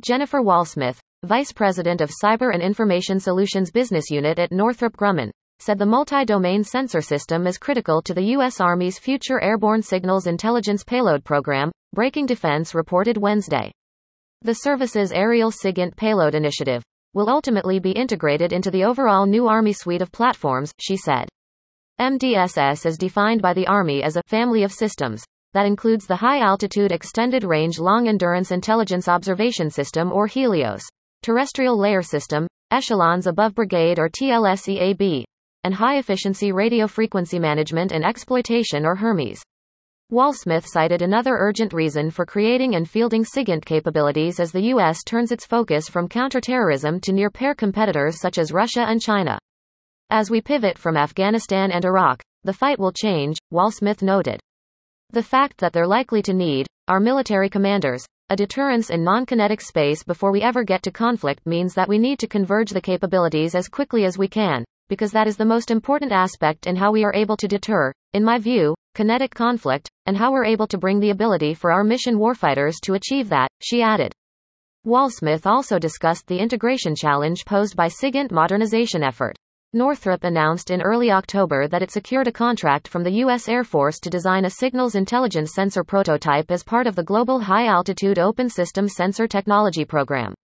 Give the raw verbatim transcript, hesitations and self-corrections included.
Jennifer Walsmith, Vice President of Cyber and Information Solutions Business Unit at Northrop Grumman, said the multi-domain sensor system is critical to the U S Army's future Airborne Signals Intelligence Payload program, Breaking Defense reported Wednesday. The service's Aerial SIGINT payload initiative will ultimately be integrated into the overall new Army suite of platforms, she said. M D S S is defined by the Army as a family of systems that includes the High Altitude Extended Range Long Endurance Intelligence Observation System or HELIOS, Terrestrial Layer System, Echelons Above Brigade or T L S E A B, and High Efficiency Radio Frequency Management and Exploitation or HERMES. Walsmith cited another urgent reason for creating and fielding SIGINT capabilities as the U S turns its focus from counterterrorism to near-peer competitors such as Russia and China. As we pivot from Afghanistan and Iraq, the fight will change, Walsmith noted. The fact that they're likely to need our military commanders a deterrence in non-kinetic space before we ever get to conflict means that we need to converge the capabilities as quickly as we can, because that is the most important aspect in how we are able to deter, in my view, kinetic conflict, and how we're able to bring the ability for our mission warfighters to achieve that, she added. Walsmith also discussed the integration challenge posed by SIGINT modernization effort. Northrop announced in early October that it secured a contract from the U S Air Force to design a signals intelligence sensor prototype as part of the Global High Altitude Open System Sensor Technology Program.